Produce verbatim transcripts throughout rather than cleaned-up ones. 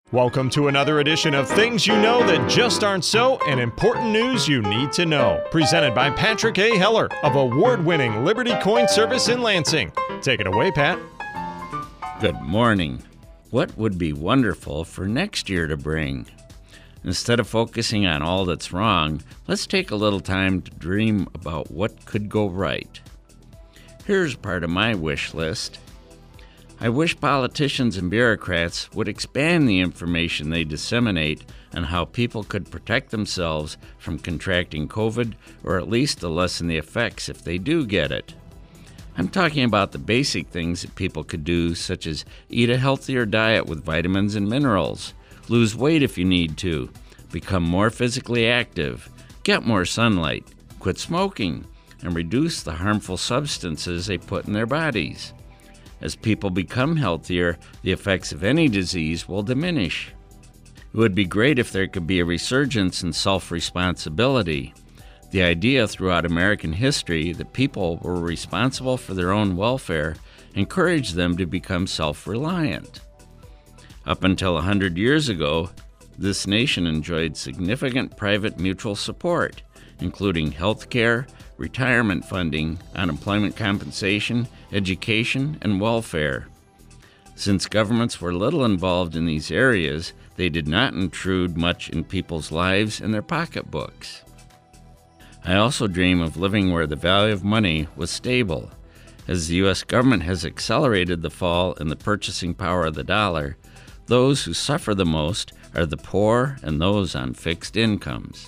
Welcome to another edition of Things You Know That Just Aren't So and Important News You Need to Know. Presented by Patrick A. Heller of award-winning Liberty Coin Service in Lansing. Take it away, Pat. Good morning. What would be wonderful for next year to bring? Instead of focusing on all that's wrong, let's take a little time to dream about what could go right. Here's part of my wish list. I wish politicians and bureaucrats would expand the information they disseminate on how people could protect themselves from contracting COVID, or at least to lessen the effects if they do get it. I'm talking about the basic things that people could do, such as eat a healthier diet with vitamins and minerals, lose weight if you need to, become more physically active, get more sunlight, quit smoking, and reduce the harmful substances they put in their bodies. As people become healthier, the effects of any disease will diminish. It would be great if there could be a resurgence in self-responsibility. The idea throughout American history that people were responsible for their own welfare encouraged them to become self-reliant. Up until one hundred years ago, this nation enjoyed significant private mutual support, including health care, retirement funding, unemployment compensation, education, and welfare. Since governments were little involved in these areas, they did not intrude much in people's lives and their pocketbooks. I also dream of living where the value of money was stable. As the U S government has accelerated the fall in the purchasing power of the dollar, those who suffer the most are the poor and those on fixed incomes.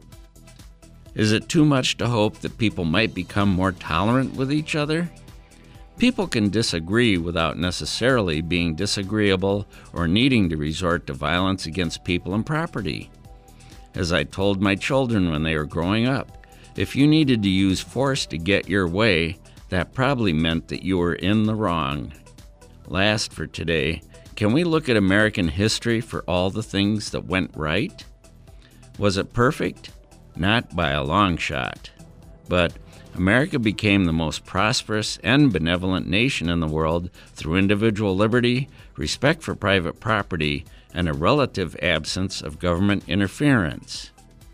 Is it too much to hope that people might become more tolerant with each other? People can disagree without necessarily being disagreeable or needing to resort to violence against people and property. As I told my children when they were growing up, if you needed to use force to get your way, that probably meant that you were in the wrong. Last for today, can we look at American history for all the things that went right? Was it perfect? Not by a long shot. But America became the most prosperous and benevolent nation in the world through individual liberty, respect for private property, and a relative absence of government interference.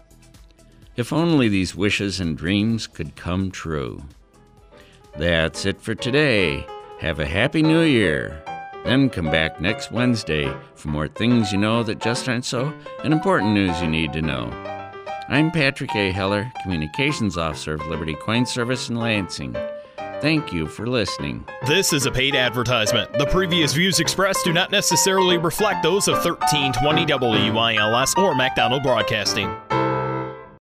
If only these wishes and dreams could come true. That's it for today. Have a happy new year. Then come back next Wednesday for more things you know that just aren't so and important news you need to know. I'm Patrick A. Heller, Communications Officer of Liberty Coin Service in Lansing. Thank you for listening. This is a paid advertisement. The previous views expressed do not necessarily reflect those of thirteen twenty W I L S or MacDonald Broadcasting.